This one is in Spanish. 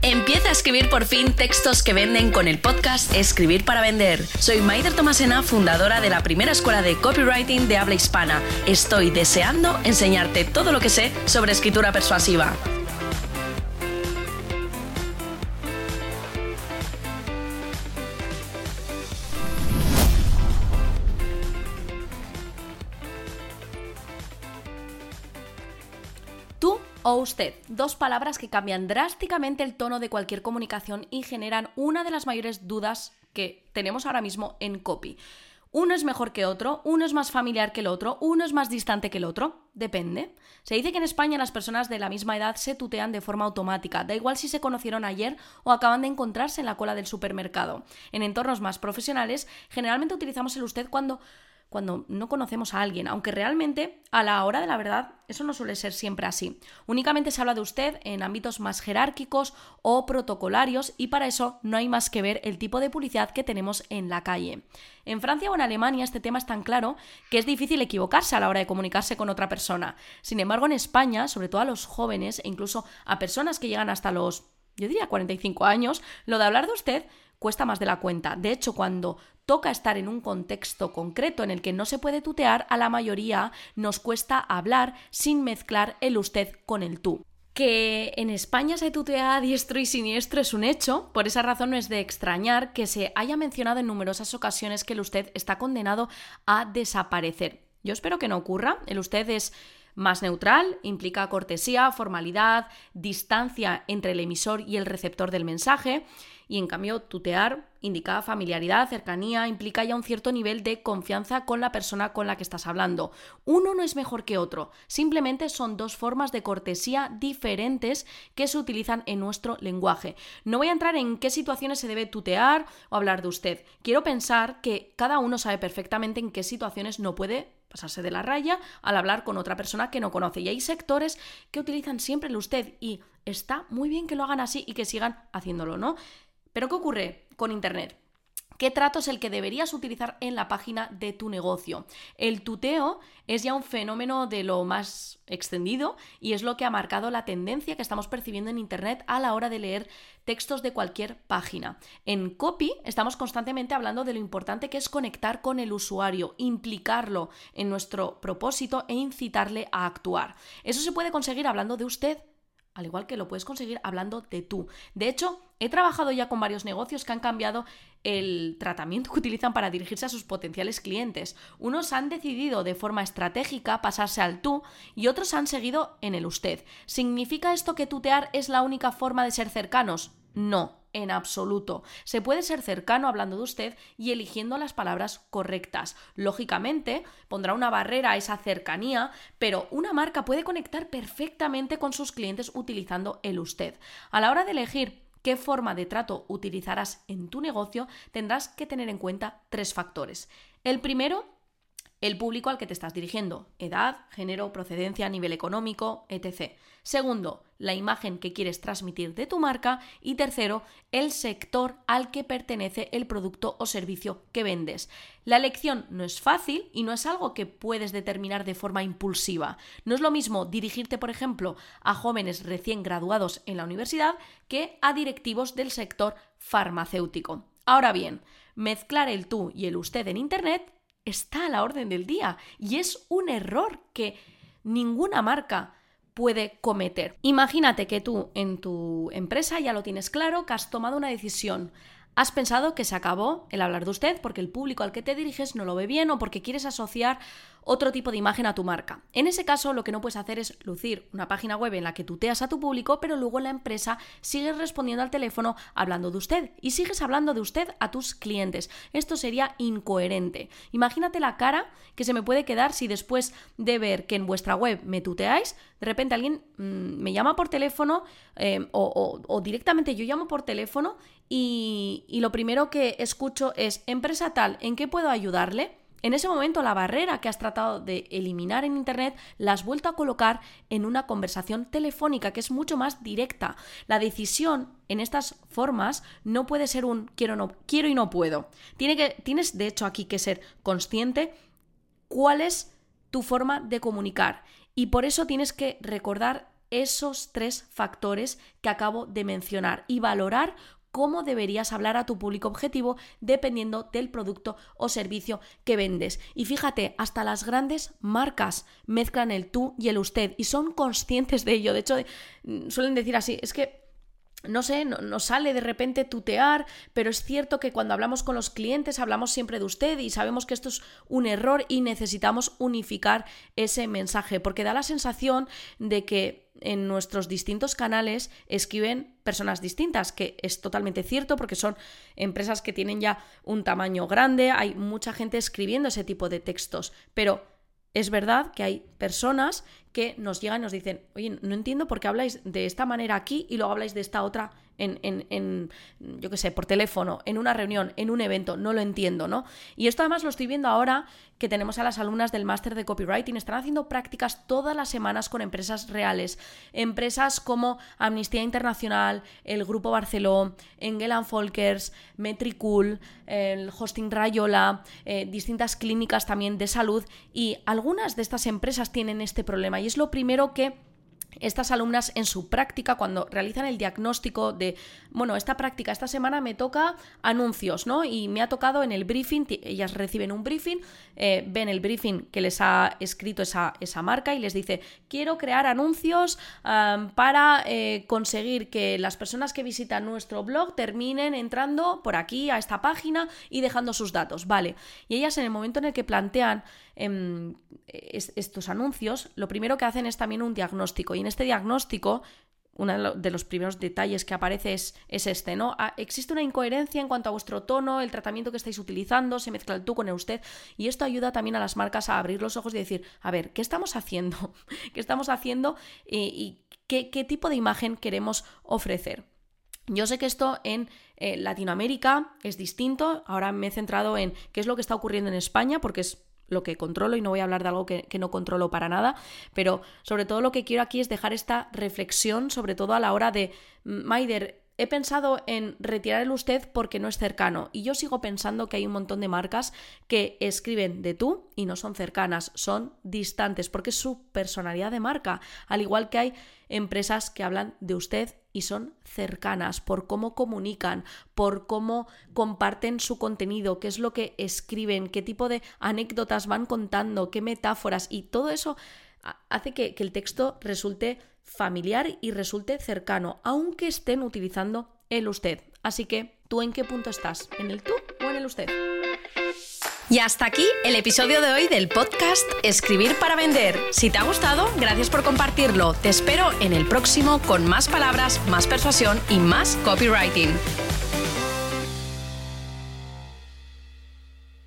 Empieza a escribir por fin textos que venden con el podcast Escribir para Vender. Soy Maider Tomasena, fundadora de la primera escuela de copywriting de habla hispana. Estoy deseando enseñarte todo lo que sé sobre escritura persuasiva. Tú o usted, dos palabras que cambian drásticamente el tono de cualquier comunicación y generan una de las mayores dudas que tenemos ahora mismo en copy. Uno es mejor que otro, uno es más familiar que el otro, uno es más distante que el otro, depende. Se dice que en España las personas de la misma edad se tutean de forma automática, da igual si se conocieron ayer o acaban de encontrarse en la cola del supermercado. En entornos más profesionales, generalmente utilizamos el usted cuando no conocemos a alguien, aunque realmente a la hora de la verdad eso no suele ser siempre así. Únicamente se habla de usted en ámbitos más jerárquicos o protocolarios y para eso no hay más que ver el tipo de publicidad que tenemos en la calle. En Francia o en Alemania este tema es tan claro que es difícil equivocarse a la hora de comunicarse con otra persona. Sin embargo, en España, sobre todo a los jóvenes e incluso a personas que llegan hasta los, yo diría 45 años, lo de hablar de usted cuesta más de la cuenta. De hecho, cuando toca estar en un contexto concreto en el que no se puede tutear, a la mayoría nos cuesta hablar sin mezclar el usted con el tú. Que en España se tutea a diestro y siniestro es un hecho, por esa razón no es de extrañar que se haya mencionado en numerosas ocasiones que el usted está condenado a desaparecer. Yo espero que no ocurra, el usted es más neutral, implica cortesía, formalidad, distancia entre el emisor y el receptor del mensaje, y en cambio tutear indica familiaridad, cercanía, implica ya un cierto nivel de confianza con la persona con la que estás hablando. Uno no es mejor que otro, simplemente son dos formas de cortesía diferentes que se utilizan en nuestro lenguaje. No voy a entrar en qué situaciones se debe tutear o hablar de usted. Quiero pensar que cada uno sabe perfectamente en qué situaciones no puede pasarse de la raya al hablar con otra persona que no conoce. Y hay sectores que utilizan siempre el usted y está muy bien que lo hagan así y que sigan haciéndolo, ¿no? ¿Pero qué ocurre con Internet? ¿Qué trato es el que deberías utilizar en la página de tu negocio? El tuteo es ya un fenómeno de lo más extendido y es lo que ha marcado la tendencia que estamos percibiendo en Internet a la hora de leer textos de cualquier página. En copy estamos constantemente hablando de lo importante que es conectar con el usuario, implicarlo en nuestro propósito e incitarle a actuar. Eso se puede conseguir hablando de usted, al igual que lo puedes conseguir hablando de tú. De hecho, he trabajado ya con varios negocios que han cambiado el tratamiento que utilizan para dirigirse a sus potenciales clientes. Unos han decidido de forma estratégica pasarse al tú y otros han seguido en el usted. ¿Significa esto que tutear es la única forma de ser cercanos? No, en absoluto. Se puede ser cercano hablando de usted y eligiendo las palabras correctas. Lógicamente, pondrá una barrera a esa cercanía, pero una marca puede conectar perfectamente con sus clientes utilizando el usted. A la hora de elegir qué forma de trato utilizarás en tu negocio, tendrás que tener en cuenta 3 factores. El primero, el público al que te estás dirigiendo: edad, género, procedencia, nivel económico, etc. Segundo, la imagen que quieres transmitir de tu marca. Y tercero, el sector al que pertenece el producto o servicio que vendes. La elección no es fácil y no es algo que puedes determinar de forma impulsiva. No es lo mismo dirigirte, por ejemplo, a jóvenes recién graduados en la universidad que a directivos del sector farmacéutico. Ahora bien, mezclar el tú y el usted en Internet está a la orden del día y es un error que ninguna marca puede cometer. Imagínate que tú en tu empresa ya lo tienes claro, que has tomado una decisión. Has pensado que se acabó el hablar de usted porque el público al que te diriges no lo ve bien o porque quieres asociar otro tipo de imagen a tu marca. En ese caso, lo que no puedes hacer es lucir una página web en la que tuteas a tu público, pero luego en la empresa sigues respondiendo al teléfono hablando de usted y sigues hablando de usted a tus clientes. Esto sería incoherente. Imagínate la cara que se me puede quedar si después de ver que en vuestra web me tuteáis, de repente alguien me llama por teléfono o directamente yo llamo por teléfono y lo primero que escucho es: empresa tal, ¿en qué puedo ayudarle? En ese momento la barrera que has tratado de eliminar en Internet la has vuelto a colocar en una conversación telefónica que es mucho más directa. La decisión en estas formas no puede ser un quiero y no puedo. Tienes de hecho aquí que ser consciente cuál es tu forma de comunicar y por eso tienes que recordar esos 3 factores que acabo de mencionar y valorar cómo deberías hablar a tu público objetivo dependiendo del producto o servicio que vendes. Y fíjate, hasta las grandes marcas mezclan el tú y el usted y son conscientes de ello. De hecho, suelen decir así, es que no sé, nos sale de repente tutear, pero es cierto que cuando hablamos con los clientes hablamos siempre de usted y sabemos que esto es un error y necesitamos unificar ese mensaje, porque da la sensación de que en nuestros distintos canales escriben personas distintas, que es totalmente cierto porque son empresas que tienen ya un tamaño grande, hay mucha gente escribiendo ese tipo de textos, pero es verdad que hay personas que nos llegan y nos dicen, oye, no entiendo por qué habláis de esta manera aquí y luego habláis de esta otra yo qué sé, por teléfono, en una reunión, en un evento, no lo entiendo, ¿no? Y esto además lo estoy viendo ahora que tenemos a las alumnas del máster de copywriting, están haciendo prácticas todas las semanas con empresas reales, empresas como Amnistía Internacional, el Grupo Barceló, Engel & Volkers, Metricool, el Hosting Rayola, distintas clínicas también de salud, y algunas de estas empresas tienen este problema y es lo primero que estas alumnas en su práctica, cuando realizan el diagnóstico de, bueno, esta práctica, esta semana me toca anuncios, ¿no? Y me ha tocado en el briefing, ellas reciben un briefing, ven el briefing que les ha escrito esa marca y les dice, quiero crear anuncios para conseguir que las personas que visitan nuestro blog terminen entrando por aquí a esta página y dejando sus datos, ¿vale? Y ellas en el momento en el que plantean estos anuncios, lo primero que hacen es también un diagnóstico, y en este diagnóstico uno de los primeros detalles que aparece es este, ¿no? Existe una incoherencia en cuanto a vuestro tono, el tratamiento que estáis utilizando, se mezcla el tú con el usted, y esto ayuda también a las marcas a abrir los ojos y decir, a ver, ¿qué estamos haciendo? ¿Qué estamos haciendo? ¿Y qué tipo de imagen queremos ofrecer? Yo sé que esto en Latinoamérica es distinto, ahora me he centrado en qué es lo que está ocurriendo en España, porque es lo que controlo y no voy a hablar de algo que no controlo para nada, pero sobre todo lo que quiero aquí es dejar esta reflexión, sobre todo a la hora de, Maider, he pensado en retirar el usted porque no es cercano, y yo sigo pensando que hay un montón de marcas que escriben de tú y no son cercanas, son distantes, porque es su personalidad de marca, al igual que hay empresas que hablan de usted y son cercanas por cómo comunican, por cómo comparten su contenido, qué es lo que escriben, qué tipo de anécdotas van contando, qué metáforas, y todo eso hace que el texto resulte familiar y resulte cercano, aunque estén utilizando el usted. Así que, ¿tú en qué punto estás? ¿En el tú o en el usted? Y hasta aquí el episodio de hoy del podcast Escribir para Vender. Si te ha gustado, gracias por compartirlo. Te espero en el próximo con más palabras, más persuasión y más copywriting.